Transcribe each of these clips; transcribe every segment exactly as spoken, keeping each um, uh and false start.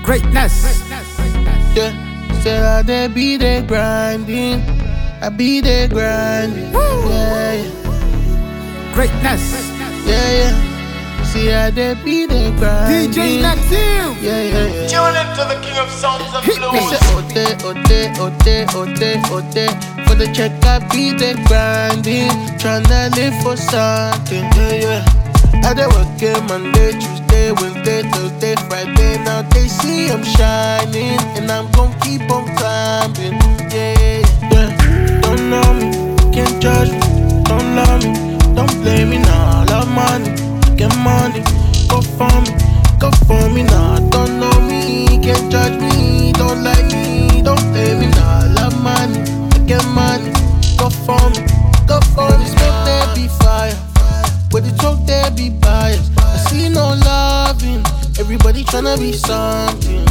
Greatness. Yeah, say I dey be there grinding, I be there grinding. Yeah, yeah, Greatness. yeah, yeah. See I dey be there grinding. D J Natil. Yeah, yeah, yeah. Tune into the king of sounds and Hit me. I blues. say ote, ote, ote, ote, ote. For the check I be there grinding, tryna live for something. Yeah, yeah. I dey working Monday, Tuesday, Wednesday, Thursday, Friday. Now they see I'm shining, and I'm gon' keep on climbing. Yeah, yeah. Don't know me, can't judge me. Don't love me, don't blame me now. Love money, get money, go for me, go for me now. Don't know me, can't judge me. Don't like me, don't blame me now. Love money, get money, go for me, go for me. Smoke there be fire. But the talk there be biased. I see no loving. Everybody tryna be something.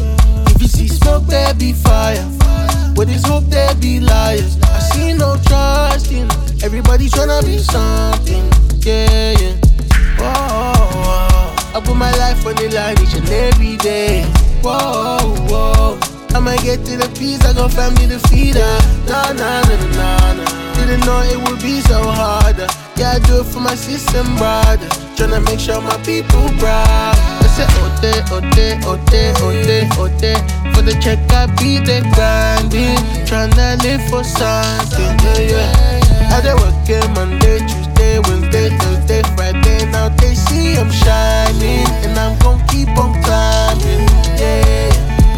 If you see smoke, there be fire. But it's hope there be liars. I see no trusting. Everybody tryna be something. Yeah, yeah. Whoa, whoa. I put my life on the line each and every day. Whoa, whoa. I might get to the peace, I got family to feed her. Nah, nah, nah, nah, nah. Didn't know it would be so hard. Yeah, I do it for my sister and brother. Tryna make sure my people proud. I say, ote, ote, ote, ote, ote. For the check, I be there grinding. Tryna live for something, yeah, yeah. I dey working Monday, Tuesday, Wednesday, Thursday, Friday. Now they see I'm shining, and I'm gon' keep on climbing, yeah.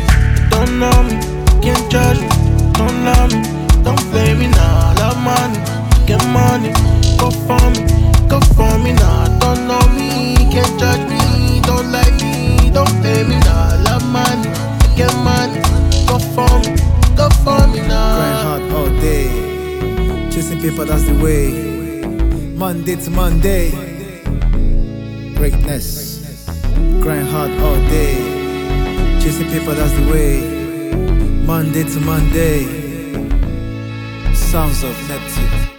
Don't know me, can't judge me. Don't love me, don't blame me now. Love money, get money, go for me, go for me now. Don't know me, can't judge me. Don't like me, don't blame me now. Love money, get money, go for me, go for me now. Grind hard all day. Chasing paper, that's the way. Monday to Monday. Greatness. Grind hard all day. Chasing paper, that's the way. Monday to Monday. Sounds of Neptune.